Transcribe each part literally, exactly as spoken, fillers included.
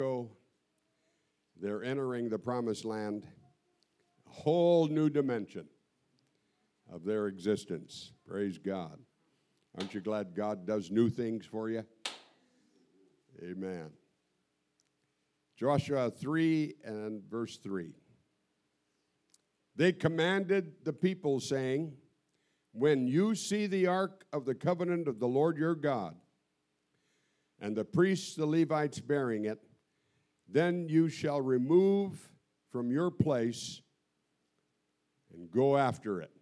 go, they're entering the promised land, a whole new dimension of their existence. Praise God. Aren't you glad God does new things for you? Amen. Joshua three and verse three. They commanded the people, saying, when you see the ark of the covenant of the Lord your God, and the priests, the Levites, bearing it, then you shall remove from your place and go after it.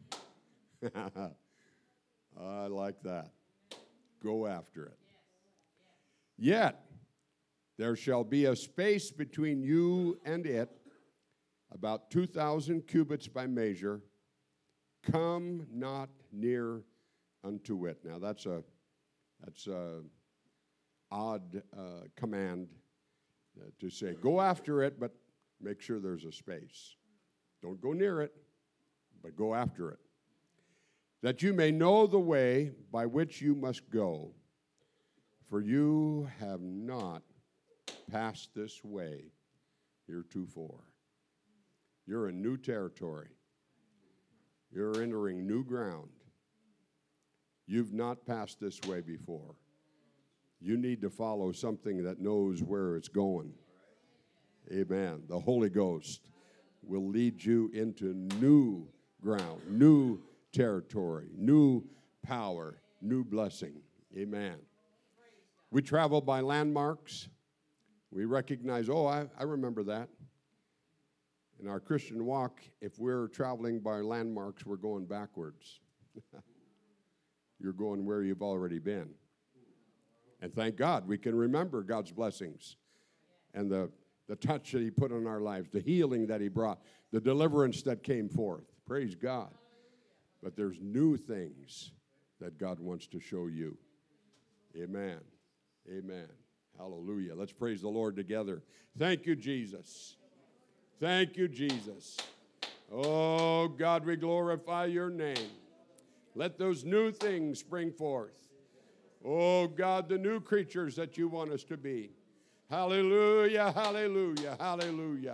I like that. Go after it. Yet there shall be a space between you and it, about two thousand cubits by measure. Come not near unto it. Now that's a that's a odd uh, command uh, to say. Go after it, but make sure there's a space. Don't go near it, but go after it. That you may know the way by which you must go, for you have not passed this way heretofore. You're in new territory. You're entering new ground. You've not passed this way before. You need to follow something that knows where it's going. Amen. The Holy Ghost will lead you into new ground, new territory, new power, new blessing. Amen. We travel by landmarks. We recognize, oh, I, I remember that. In our Christian walk, if we're traveling by landmarks, we're going backwards. You're going where you've already been. And thank God we can remember God's blessings and the, the touch that he put on our lives, the healing that he brought, the deliverance that came forth. Praise God. But there's new things that God wants to show you. Amen. Amen. Hallelujah. Let's praise the Lord together. Thank you, Jesus. Thank you, Jesus. Oh, God, we glorify your name. Let those new things spring forth. Oh, God, the new creatures that you want us to be. Hallelujah, hallelujah, hallelujah.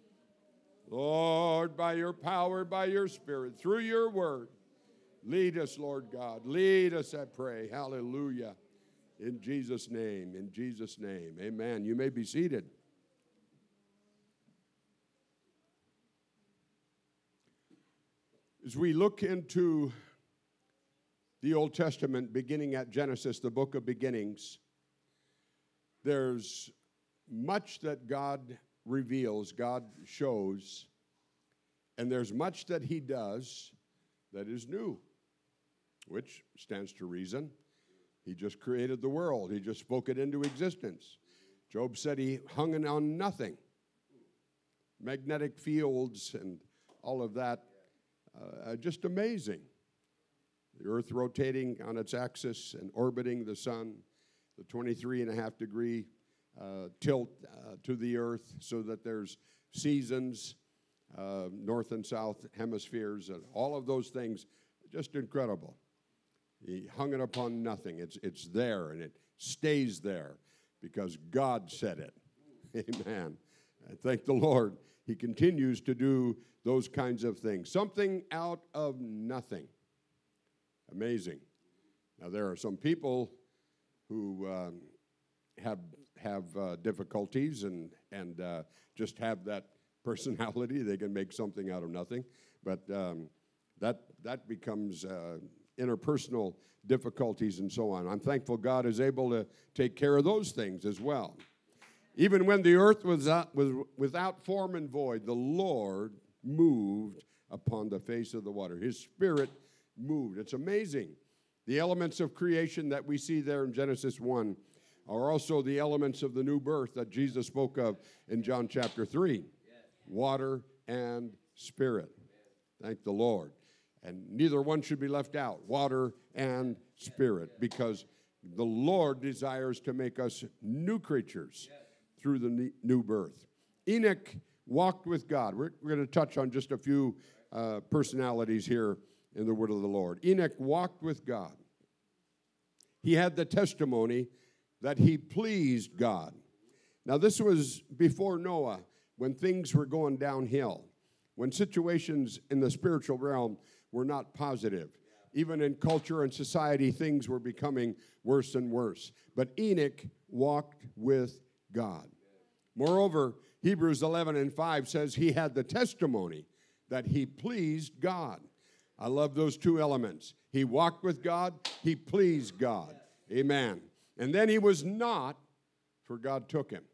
Lord, by your power, by your Spirit, through your word, lead us, Lord God. Lead us, I pray. Hallelujah. In Jesus' name, in Jesus' name. Amen. You may be seated. As we look into the Old Testament, beginning at Genesis, the book of beginnings, there's much that God reveals, God shows, and there's much that he does that is new, which stands to reason. He just created the world. He just spoke it into existence. Job said he hung it on nothing. Magnetic fields and all of that, uh, just amazing. The earth rotating on its axis and orbiting the sun, the twenty-three and a half degree uh, tilt uh, to the earth so that there's seasons, uh, north and south hemispheres, and all of those things, just incredible. He hung it upon nothing. It's, it's there, and it stays there because God said it. Amen. And thank the Lord. He continues to do those kinds of things. Something out of nothing. Amazing. Now, there are some people who um, have have uh, difficulties and, and uh, just have that personality. They can make something out of nothing. But um, that, that becomes uh, interpersonal difficulties and so on. I'm thankful God is able to take care of those things as well. Even when the earth was, out, was without form and void, the Lord moved upon the face of the water. His Spirit moved. It's amazing. The elements of creation that we see there in Genesis one are also the elements of the new birth that Jesus spoke of in John chapter three. Water and spirit. Thank the Lord. And neither one should be left out, water and spirit, because the Lord desires to make us new creatures through the new birth. Enoch walked with God. We're, we're going to touch on just a few uh, personalities here in the word of the Lord. Enoch walked with God. He had the testimony that he pleased God. Now, this was before Noah, when things were going downhill, when situations in the spiritual realm were not positive. Even in culture and society, things were becoming worse and worse. But Enoch walked with God. Moreover, Hebrews eleven and five says he had the testimony that he pleased God. I love those two elements. He walked with God, he pleased God. Amen. And then he was not, for God took him.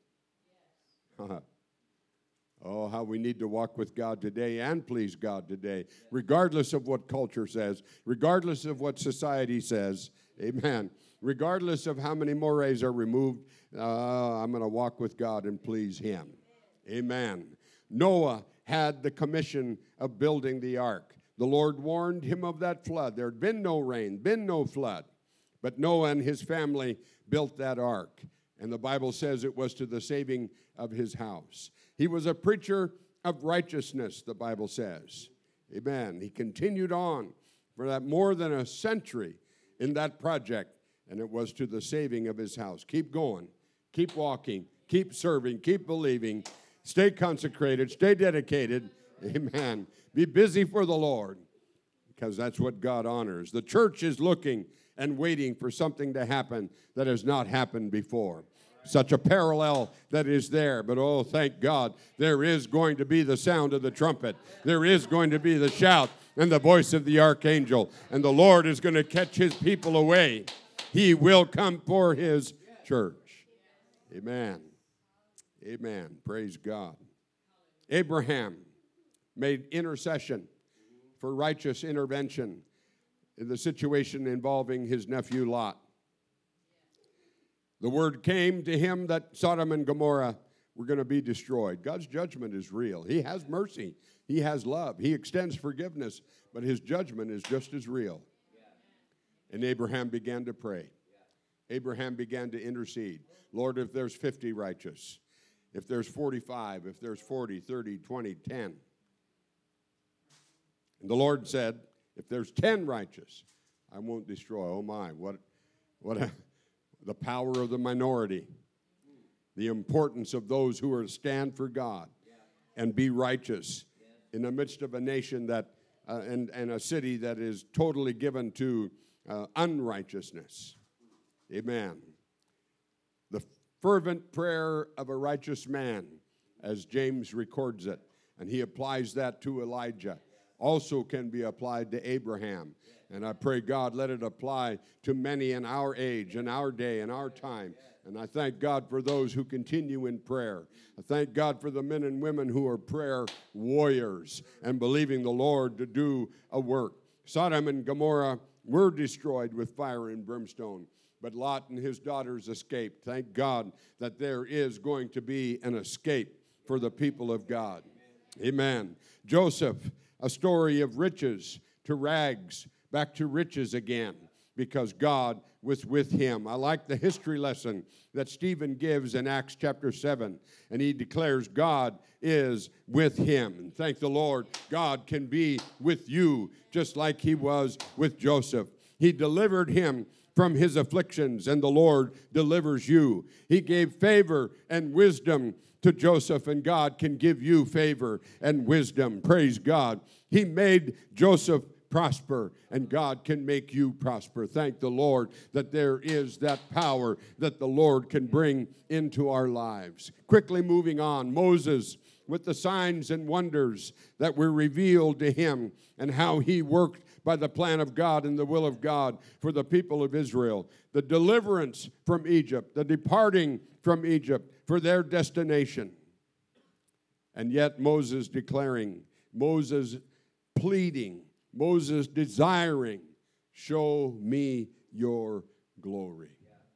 Oh, how we need to walk with God today and please God today, regardless of what culture says, regardless of what society says. Amen. Regardless of how many mores are removed, uh, I'm going to walk with God and please him. Amen. Noah had the commission of building the ark. The Lord warned him of that flood. There had been no rain, been no flood. But Noah and his family built that ark. And the Bible says it was to the saving of his house. He was a preacher of righteousness, the Bible says. Amen. He continued on for that more than a century in that project, and it was to the saving of his house. Keep going. Keep walking. Keep serving. Keep believing. Stay consecrated. Stay dedicated. Amen. Be busy for the Lord, because that's what God honors. The church is looking and waiting for something to happen that has not happened before. Such a parallel that is there. But oh, thank God, there is going to be the sound of the trumpet. There is going to be the shout and the voice of the archangel. And the Lord is going to catch his people away. He will come for his church. Amen. Amen. Praise God. Abraham made intercession for righteous intervention in the situation involving his nephew Lot. The word came to him that Sodom and Gomorrah were going to be destroyed. God's judgment is real. He has mercy. He has love. He extends forgiveness, but his judgment is just as real. And Abraham began to pray. Abraham began to intercede. Lord, if there's fifty righteous, if there's forty-five, if there's forty, thirty, twenty, ten. And the Lord said, if there's ten righteous, I won't destroy. Oh my, what, what a... The power of the minority, the importance of those who are to stand for God and be righteous in the midst of a nation that uh, and, and a city that is totally given to uh, unrighteousness. Amen. The fervent prayer of a righteous man, as James records it, and he applies that to Elijah, also can be applied to Abraham. And I pray, God, let it apply to many in our age, in our day, in our time. And I thank God for those who continue in prayer. I thank God for the men and women who are prayer warriors and believing the Lord to do a work. Sodom and Gomorrah were destroyed with fire and brimstone, but Lot and his daughters escaped. Thank God that there is going to be an escape for the people of God. Amen. Joseph, a story of riches to rags, back to riches again, because God was with him. I like the history lesson that Stephen gives in Acts chapter seven, and he declares God is with him. And thank the Lord, God can be with you just like he was with Joseph. He delivered him from his afflictions, and the Lord delivers you. He gave favor and wisdom to Joseph, and God can give you favor and wisdom. Praise God. He made Joseph prosper, and God can make you prosper. Thank the Lord that there is that power that the Lord can bring into our lives. Quickly moving on, Moses, with the signs and wonders that were revealed to him and how he worked by the plan of God and the will of God for the people of Israel. The deliverance from Egypt, the departing from Egypt for their destination. And yet Moses declaring, Moses pleading, Moses desiring, show me your glory.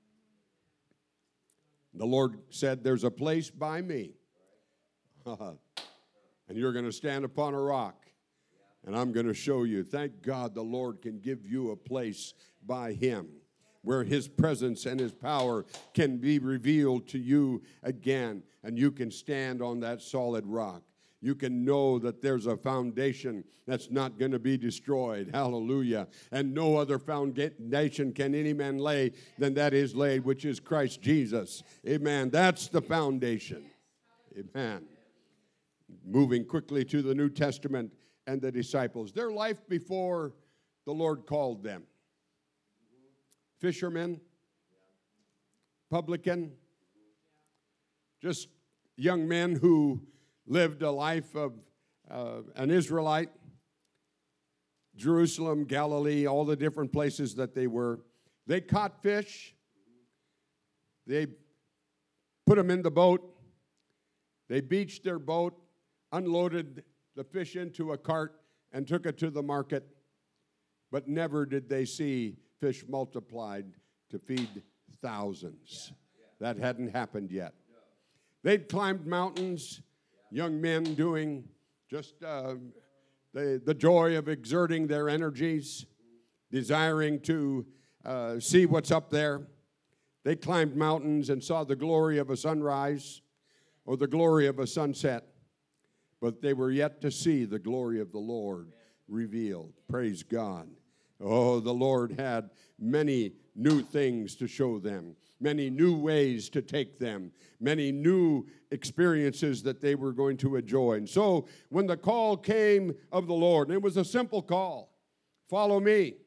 The Lord said, there's a place by me, and you're going to stand upon a rock, and I'm going to show you. Thank God the Lord can give you a place by him, where his presence and his power can be revealed to you again, and you can stand on that solid rock. you can know that there's a foundation that's not going to be destroyed. Hallelujah. And no other foundation can any man lay than that is laid, which is Christ Jesus. Amen. That's the foundation. Amen. Moving quickly to the New Testament and the disciples. Their life before the Lord called them. Fishermen, publican, just young men who lived a life of uh, an Israelite, Jerusalem, Galilee, all the different places that they were. They caught fish. They put them in the boat. They beached their boat, unloaded the fish into a cart, and took it to the market. But never did they see fish multiplied to feed thousands. That hadn't happened yet. They'd climbed mountains, young men doing just uh, the, the joy of exerting their energies, desiring to uh, see what's up there. They climbed mountains and saw the glory of a sunrise or the glory of a sunset, but they were yet to see the glory of the Lord revealed. Praise God. Oh, the Lord had many new things to show them, many new ways to take them, many new experiences that they were going to enjoy. And so when the call came of the Lord, and it was a simple call, follow me.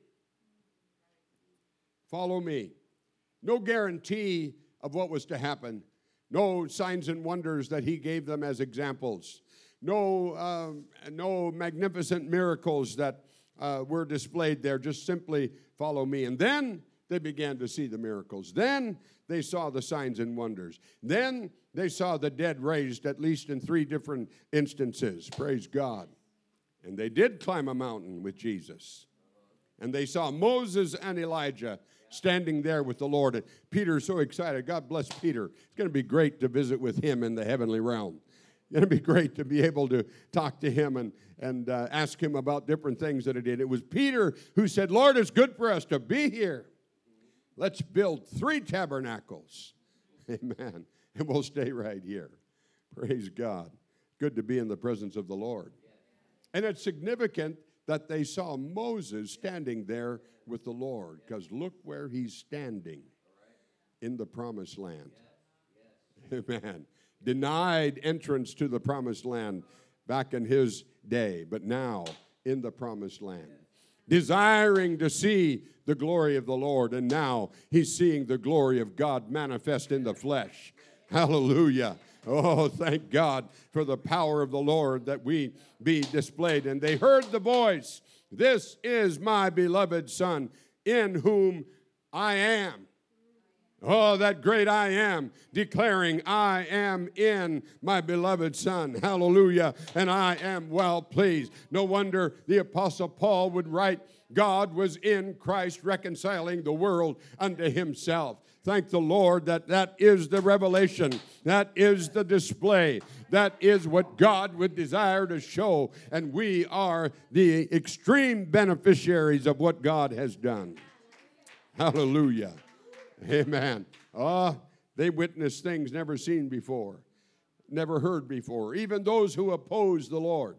Follow me. No guarantee of what was to happen. No signs and wonders that he gave them as examples. No, um, no magnificent miracles that uh, were displayed there. Just simply follow me. And then they began to see the miracles. Then they saw the signs and wonders. Then they saw the dead raised, at least in three different instances. Praise God. And they did climb a mountain with Jesus. And they saw Moses and Elijah standing there with the Lord. And Peter's so excited. God bless Peter. It's going to be great to visit with him in the heavenly realm. It's going to be great to be able to talk to him and, and uh, ask him about different things that he did. It was Peter who said, Lord, it's good for us to be here. Let's build three tabernacles. Amen. And we'll stay right here. Praise God. Good to be in the presence of the Lord. And it's significant that they saw Moses standing there with the Lord, because look where he's standing in the promised land. Amen. Denied entrance to the promised land back in his day, but now in the promised land. Desiring to see the glory of the Lord, and now he's seeing the glory of God manifest in the flesh. Hallelujah. Oh, thank God for the power of the Lord that we be displayed. And they heard the voice, this is my beloved Son, in whom I am. Oh, that great I am, declaring, I am in my beloved Son. Hallelujah. And I am well pleased. No wonder the Apostle Paul would write, God was in Christ reconciling the world unto himself. Thank the Lord that that is the revelation. That is the display. That is what God would desire to show. And we are the extreme beneficiaries of what God has done. Hallelujah. Amen. Ah, oh, they witnessed things never seen before, never heard before. Even those who opposed the Lord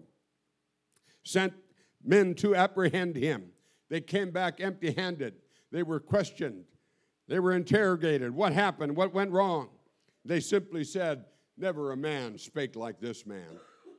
sent men to apprehend him. They came back empty-handed. They were questioned. They were interrogated. What happened? What went wrong? They simply said, never a man spake like this man.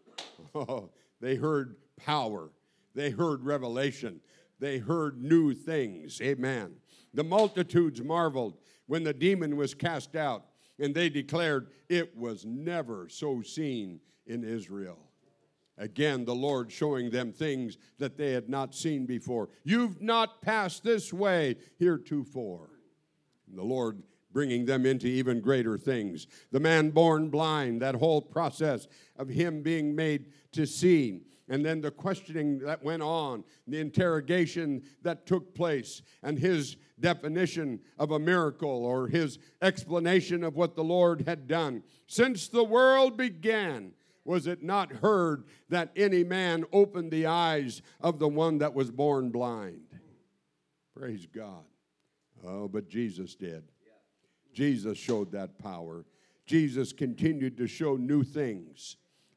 Oh, they heard power. They heard revelation. They heard new things. Amen. The multitudes marveled when the demon was cast out, and they declared it was never so seen in Israel. Again, the Lord showing them things that they had not seen before. You've not passed this way heretofore. And the Lord bringing them into even greater things. The man born blind, that whole process of him being made to see. And then the questioning that went on, the interrogation that took place, and his definition of a miracle or his explanation of what the Lord had done. Since the world began, was it not heard that any man opened the eyes of the one that was born blind? Praise God. Oh, but Jesus did. Jesus showed that power. Jesus continued to show new things.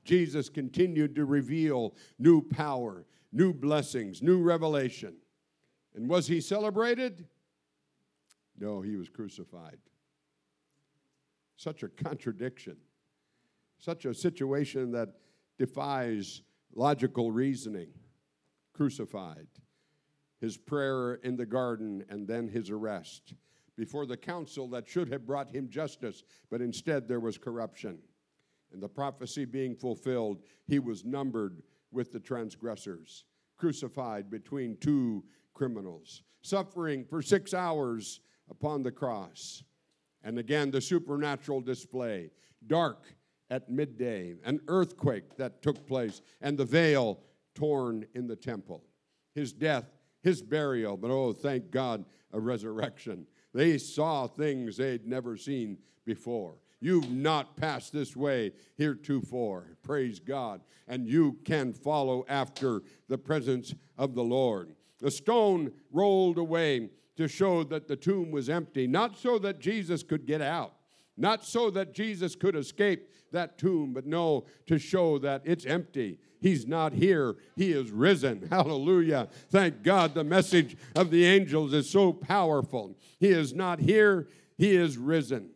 Jesus continued to reveal new power, new blessings, new revelation. And was he celebrated? No, he was crucified. Such a contradiction. Such a situation that defies logical reasoning. Crucified. His prayer in the garden and then his arrest before the council that should have brought him justice, but instead there was corruption. And the prophecy being fulfilled, he was numbered with the transgressors, crucified between two criminals, suffering for six hours upon the cross. And again, the supernatural display, dark at midday, an earthquake that took place, and the veil torn in the temple. His death, his burial, but oh, thank God, a resurrection. They saw things they'd never seen before. You've not passed this way heretofore, praise God, and you can follow after the presence of the Lord. The stone rolled away to show that the tomb was empty, not so that Jesus could get out, not so that Jesus could escape that tomb, but no, to show that it's empty. He's not here. He is risen. Hallelujah. Thank God the message of the angels is so powerful. He is not here. He is risen.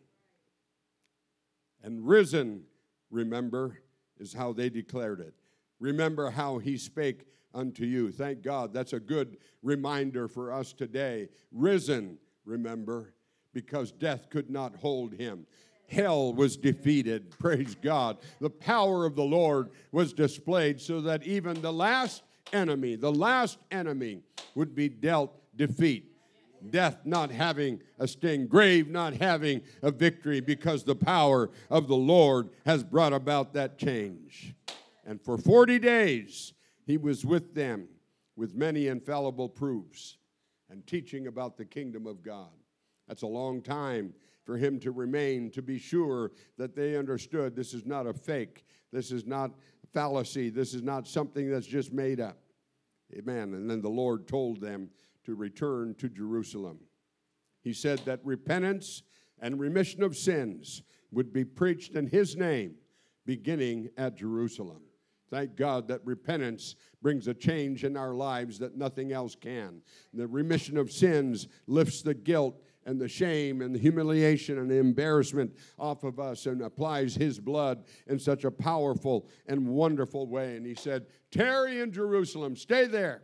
And risen, remember, is how they declared it. Remember how he spake unto you. Thank God. That's a good reminder for us today. Risen, remember, because death could not hold him. Hell was defeated. Praise God. The power of the Lord was displayed so that even the last enemy, the last enemy would be dealt defeat. Death not having a sting, grave not having a victory, because the power of the Lord has brought about that change. And for forty days, he was with them with many infallible proofs and teaching about the kingdom of God. That's a long time for him to remain, to be sure that they understood this is not a fake, this is not fallacy, this is not something that's just made up. Amen. And then the Lord told them to return to Jerusalem. He said that repentance and remission of sins would be preached in his name, beginning at Jerusalem. Thank God that repentance brings a change in our lives that nothing else can. The remission of sins lifts the guilt and the shame and the humiliation and the embarrassment off of us and applies his blood in such a powerful and wonderful way. And he said, tarry in Jerusalem, stay there.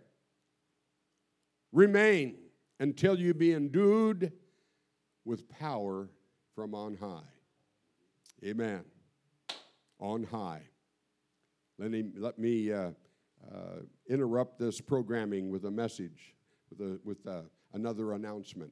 Remain until you be endued with power from on high. Amen. On high. Let me, let me uh, uh, interrupt this programming with a message, with, a, with uh, another announcement.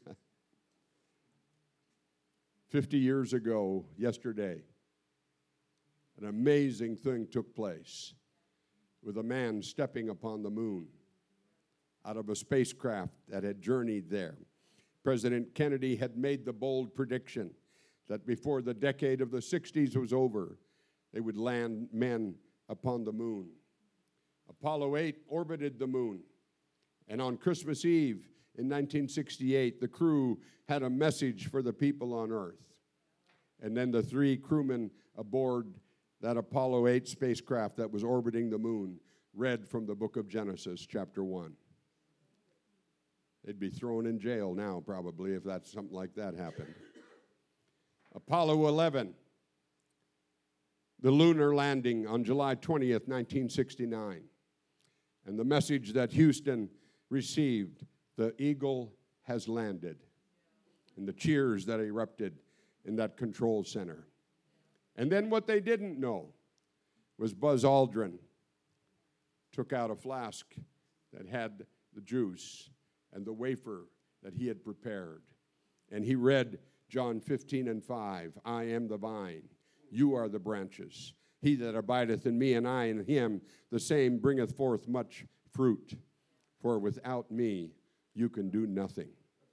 Fifty years ago, yesterday, an amazing thing took place with a man stepping upon the moon out of a spacecraft that had journeyed there. President Kennedy had made the bold prediction that before the decade of the sixties was over, they would land men upon the moon. Apollo eight orbited the moon, and on Christmas Eve in nineteen sixty-eight, the crew had a message for the people on Earth. And then the three crewmen aboard that Apollo eight spacecraft that was orbiting the moon read from the book of Genesis, chapter one. They'd be thrown in jail now, probably, if that's something like that happened. Apollo eleven, the lunar landing on July twentieth, nineteen sixty-nine. And the message that Houston received, the eagle has landed. And the cheers that erupted in that control center. And then what they didn't know was Buzz Aldrin took out a flask that had the juice and the wafer that he had prepared. And he read John fifteen and five, I am the vine, you are the branches. He that abideth in me and I in him, the same bringeth forth much fruit. For without me you can do nothing.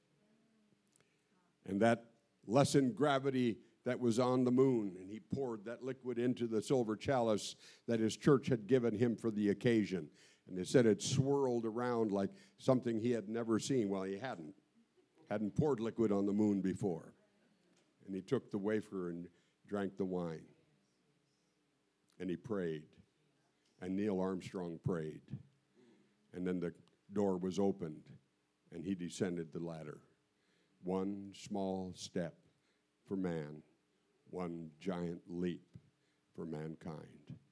And that lessened gravity that was on the moon, and he poured that liquid into the silver chalice that his church had given him for the occasion. And they said it swirled around like something he had never seen. Well, he hadn't. Hadn't poured liquid on the moon before. And he took the wafer and drank the wine. And he prayed. And Neil Armstrong prayed. And then the door was opened, and he descended the ladder. One small step for man, one giant leap for mankind.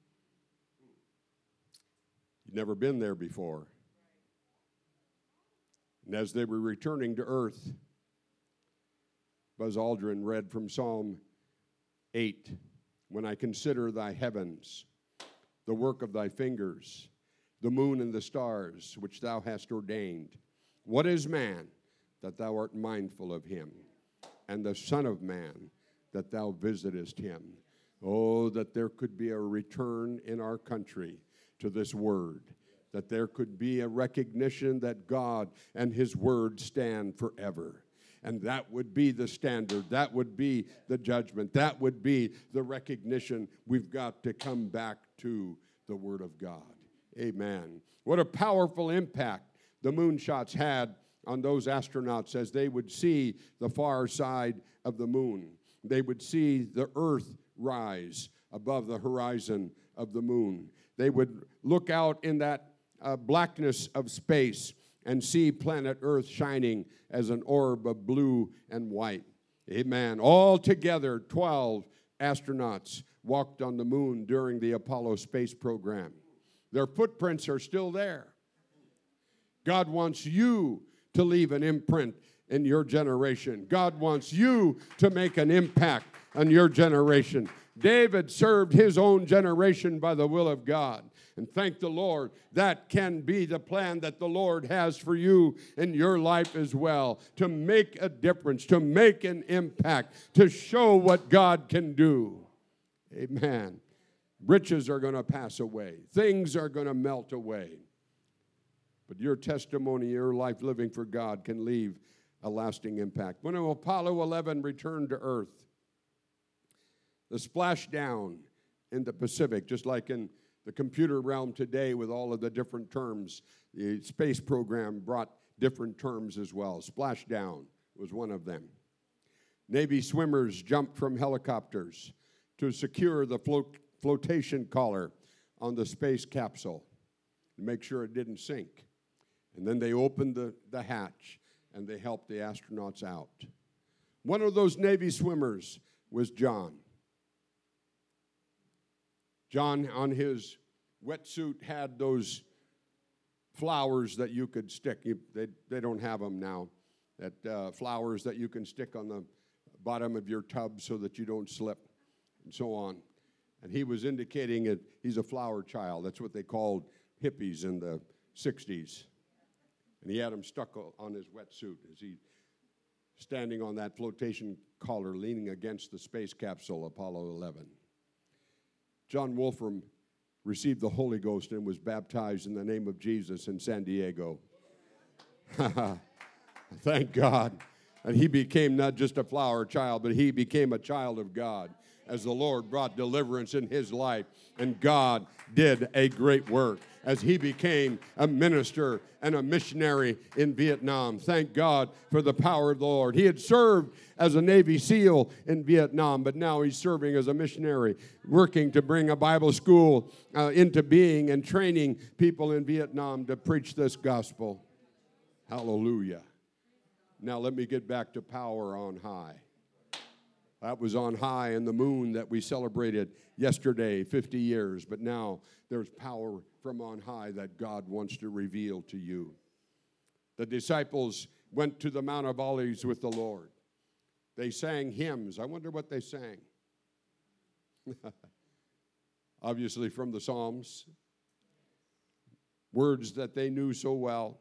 You'd never been there before. And as they were returning to earth, Buzz Aldrin read from Psalm eight, when I consider thy heavens, the work of thy fingers, the moon and the stars which thou hast ordained. What is man that thou art mindful of him, and the Son of Man that thou visitest him? Oh, that there could be a return in our country to this word, that there could be a recognition that God and his word stand forever. And that would be the standard. That would be the judgment. That would be the recognition. We've got to come back to the word of God. Amen. What a powerful impact the moonshots had on those astronauts as they would see the far side of the moon. They would see the earth rise above the horizon of the moon. They would look out in that uh, blackness of space and see planet Earth shining as an orb of blue and white. Amen. All together, twelve astronauts walked on the moon during the Apollo space program. Their footprints are still there. God wants you to leave an imprint in your generation. God wants you to make an impact on your generation. David served his own generation by the will of God. And thank the Lord, that can be the plan that the Lord has for you in your life as well, to make a difference, to make an impact, to show what God can do. Amen. Riches are going to pass away. Things are going to melt away. But your testimony, your life living for God can leave a lasting impact. When Apollo eleven returned to Earth, the splashdown in the Pacific, just like in the computer realm today with all of the different terms, the space program brought different terms as well. Splashdown was one of them. Navy swimmers jumped from helicopters to secure the float, flotation collar on the space capsule to make sure it didn't sink. And then they opened the, the hatch and they helped the astronauts out. One of those Navy swimmers was John. John, on his wetsuit, had those flowers that you could stick. You, they, they don't have them now. That uh, flowers that you can stick on the bottom of your tub so that you don't slip, and so on. And he was indicating it. He's a flower child. That's what they called hippies in the sixties. And he had them stuck on his wetsuit as he standing on that flotation collar, leaning against the space capsule, Apollo eleven. John Wolfram received the Holy Ghost and was baptized in the name of Jesus in San Diego. Thank God. And he became not just a flower child, but he became a child of God as the Lord brought deliverance in his life. And God did a great work as he became a minister and a missionary in Vietnam. Thank God for the power of the Lord. He had served as a Navy SEAL in Vietnam, but now he's serving as a missionary, working to bring a Bible school uh, into being and training people in Vietnam to preach this gospel. Hallelujah. Now let me get back to power on high. That was on high in the moon that we celebrated yesterday, fifty years. But now there's power from on high that God wants to reveal to you. The disciples went to the Mount of Olives with the Lord. They sang hymns. I wonder what they sang. Obviously from the Psalms. Words that they knew so well.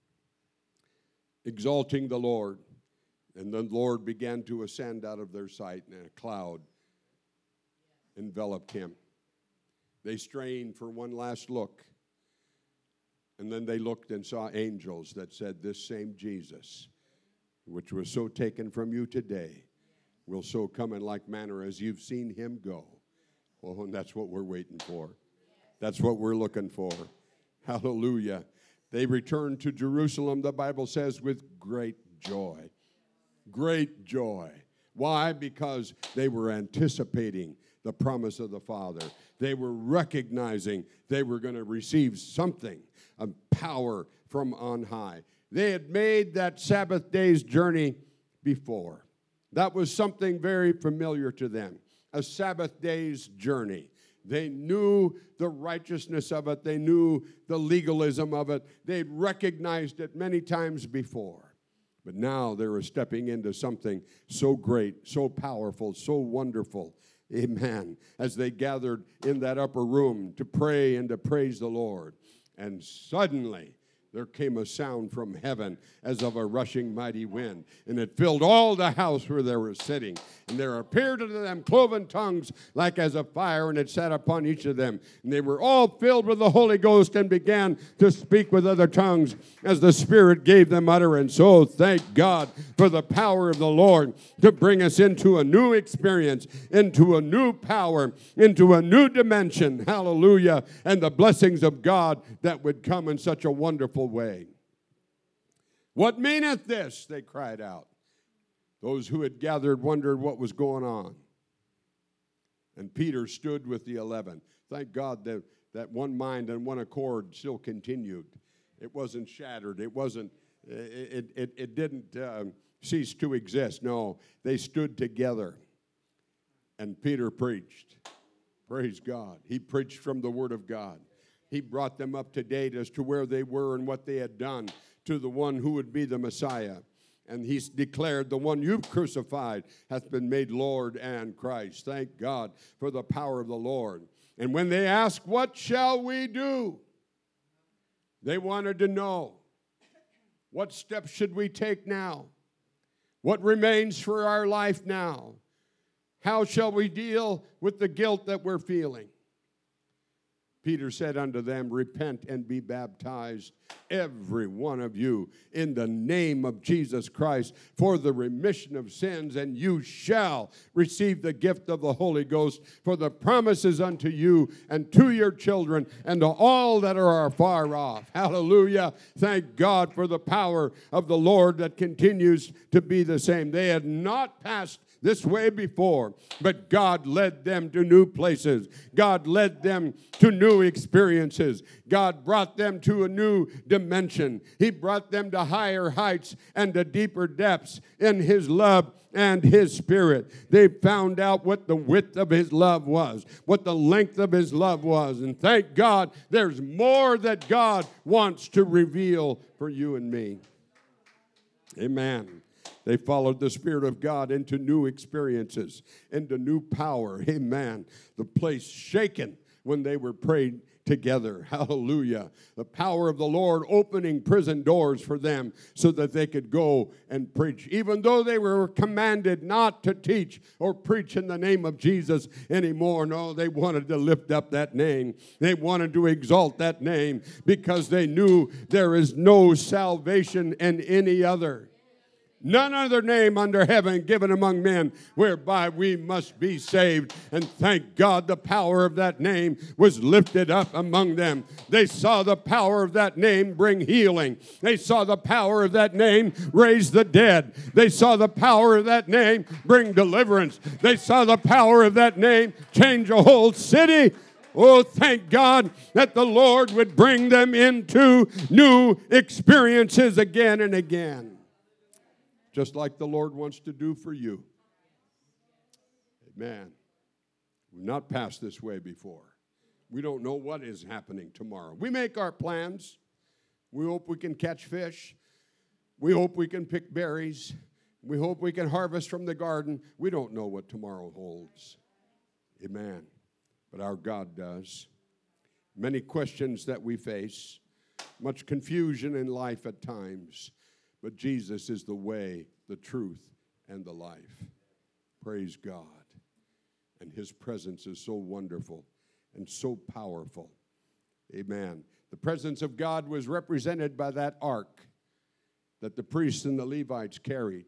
Exalting the Lord. And the Lord began to ascend out of their sight, and a cloud enveloped him. They strained for one last look, and then they looked and saw angels that said, "This same Jesus, which was so taken from you today, will so come in like manner as you've seen him go." Well, and that's what we're waiting for. That's what we're looking for. Hallelujah. They returned to Jerusalem, the Bible says, with great joy. Great joy. Why? Because they were anticipating the promise of the Father. They were recognizing they were going to receive something, a power from on high. They had made that Sabbath day's journey before. That was something very familiar to them, a Sabbath day's journey. They knew the righteousness of it. They knew the legalism of it. They'd recognized it many times before. But now they were stepping into something so great, so powerful, so wonderful. Amen. As they gathered in that upper room to pray and to praise the Lord. And suddenly there came a sound from heaven as of a rushing mighty wind, and it filled all the house where they were sitting. And there appeared unto them cloven tongues like as of fire, and it sat upon each of them. And they were all filled with the Holy Ghost and began to speak with other tongues as the Spirit gave them utterance. Oh, thank God for the power of the Lord to bring us into a new experience, into a new power, into a new dimension. Hallelujah. And the blessings of God that would come in such a wonderful way. What meaneth this? They cried out. Those who had gathered wondered what was going on. And Peter stood with the eleven. Thank God that, that one mind and one accord still continued. It wasn't shattered. It wasn't, it, it, it didn't uh, cease to exist. No, they stood together. And Peter preached. Praise God. He preached from the Word of God. He brought them up to date as to where they were and what they had done to the one who would be the Messiah. And he's declared, the one you've crucified hath been made Lord and Christ. Thank God for the power of the Lord. And when they asked, what shall we do? They wanted to know, what steps should we take now? What remains for our life now? How shall we deal with the guilt that we're feeling? Peter said unto them, repent and be baptized, every one of you, in the name of Jesus Christ, for the remission of sins, and you shall receive the gift of the Holy Ghost, for the promises unto you and to your children and to all that are far off. Hallelujah. Thank God for the power of the Lord that continues to be the same. They had not passed this way before, but God led them to new places. God led them to new experiences. God brought them to a new dimension. He brought them to higher heights and to deeper depths in His love and His Spirit. They found out what the width of His love was, what the length of His love was. And thank God, there's more that God wants to reveal for you and me. Amen. They followed the Spirit of God into new experiences, into new power. Amen. The place shaken when they were prayed together. Hallelujah. The power of the Lord opening prison doors for them so that they could go and preach. Even though they were commanded not to teach or preach in the name of Jesus anymore. No, they wanted to lift up that name. They wanted to exalt that name because they knew there is no salvation in any other. None other name under heaven given among men whereby we must be saved. And thank God the power of that name was lifted up among them. They saw the power of that name bring healing. They saw the power of that name raise the dead. They saw the power of that name bring deliverance. They saw the power of that name change a whole city. Oh, thank God that the Lord would bring them into new experiences again and again. Just like the Lord wants to do for you. Amen. We've not passed this way before. We don't know what is happening tomorrow. We make our plans. We hope we can catch fish. We hope we can pick berries. We hope we can harvest from the garden. We don't know what tomorrow holds. Amen. But our God does. Many questions that we face. Much confusion in life at times. But Jesus is the way, the truth, and the life. Praise God. And His presence is so wonderful and so powerful. Amen. The presence of God was represented by that ark that the priests and the Levites carried.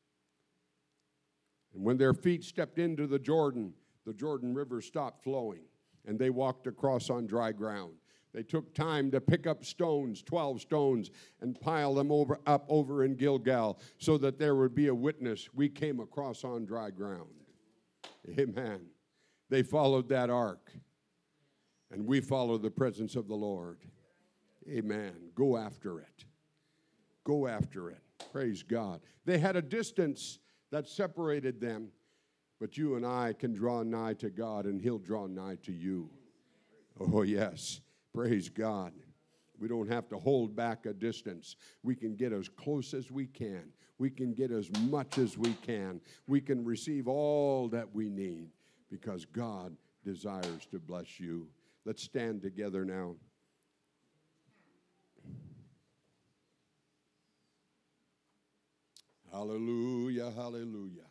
And when their feet stepped into the Jordan, the Jordan River stopped flowing, and they walked across on dry ground. They took time to pick up stones, twelve stones, and pile them over, up over in Gilgal so that there would be a witness. We came across on dry ground. Amen. They followed that ark. And we follow the presence of the Lord. Amen. Go after it. Go after it. Praise God. They had a distance that separated them, but you and I can draw nigh to God, and He'll draw nigh to you. Oh, yes. Praise God. We don't have to hold back a distance. We can get as close as we can. We can get as much as we can. We can receive all that we need because God desires to bless you. Let's stand together now. Hallelujah, hallelujah.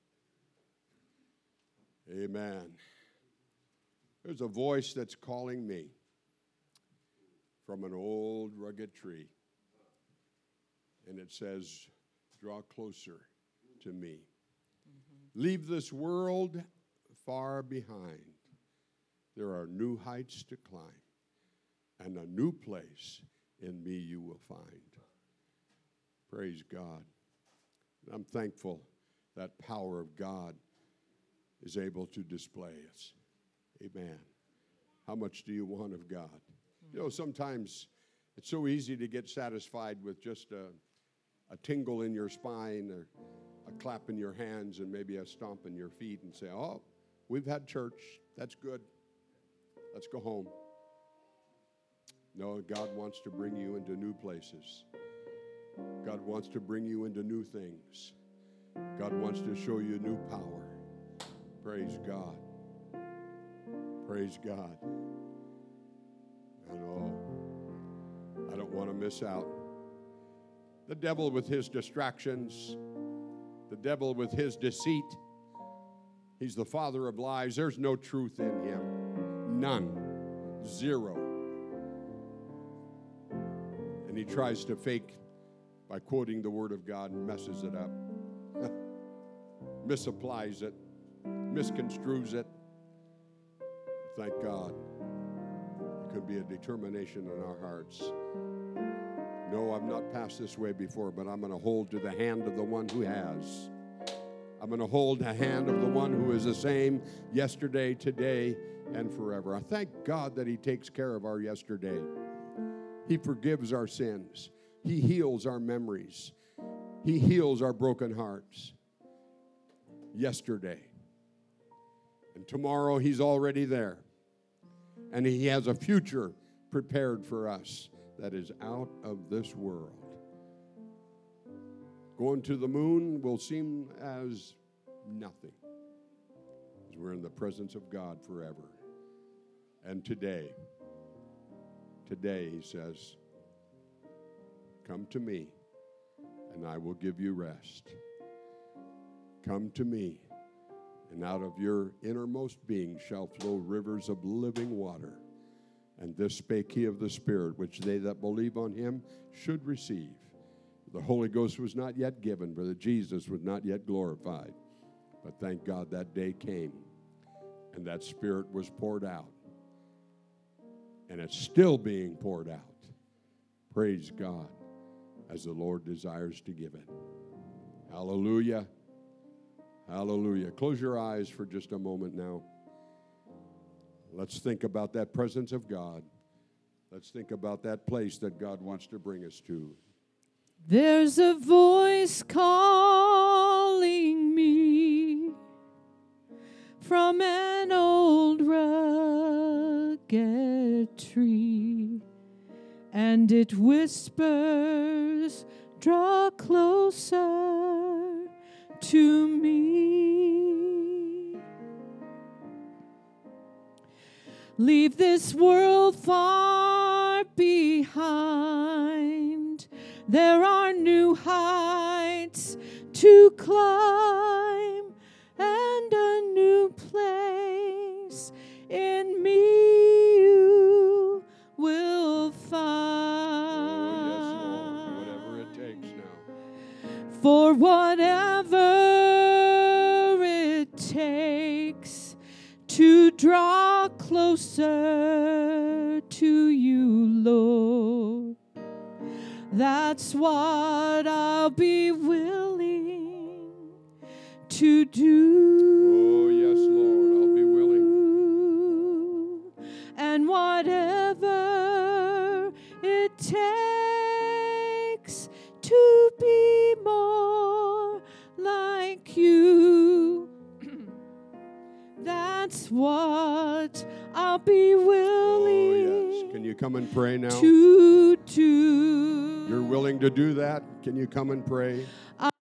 Amen. There's a voice that's calling me from an old rugged tree. And it says, draw closer to me. Mm-hmm. Leave this world far behind. There are new heights to climb, and a new place in me you will find. Praise God. I'm thankful that power of God is able to display us. Amen. How much do you want of God? You know, sometimes it's so easy to get satisfied with just a, a tingle in your spine or a clap in your hands and maybe a stomp in your feet and say, oh, we've had church. That's good. Let's go home. No, God wants to bring you into new places. God wants to bring you into new things. God wants to show you new power. Praise God. Praise God. I know. I don't want to miss out. The devil with his distractions, the devil with his deceit, he's the father of lies. There's no truth in him. None. Zero. And he tries to fake by quoting the Word of God and messes it up. Misapplies it. Misconstrues it. Thank God. It could be a determination in our hearts. No, I've not passed this way before, but I'm going to hold to the hand of the one who has. I'm going to hold the hand of the one who is the same yesterday, today, and forever. I thank God that He takes care of our yesterday. He forgives our sins. He heals our memories. He heals our broken hearts. Yesterday. And tomorrow He's already there. And He has a future prepared for us that is out of this world. Going to the moon will seem as nothing, as we're in the presence of God forever. And today, today He says, come to me, and I will give you rest. Come to me, and out of your innermost being shall flow rivers of living water. And this spake He of the Spirit, which they that believe on Him should receive. The Holy Ghost was not yet given, for Jesus was not yet glorified. But thank God that day came, and that Spirit was poured out. And it's still being poured out. Praise God, as the Lord desires to give it. Hallelujah. Hallelujah. Close your eyes for just a moment now. Let's think about that presence of God. Let's think about that place that God wants to bring us to. There's a voice calling me from an old rugged tree, and it whispers, draw closer to me. Leave this world far behind. There are new heights to climb, and a new place in me you will find. Oh, yes, Lord. Whatever it takes now. For whatever it takes to draw closer to you, Lord, that's what I'll be willing to do. Oh, yes, Lord, I'll be willing. and whatever it takes to be more like you. That's what I'll be willing Oh, yes. Can you come and pray now? to do. You're willing to do that? Can you come and pray?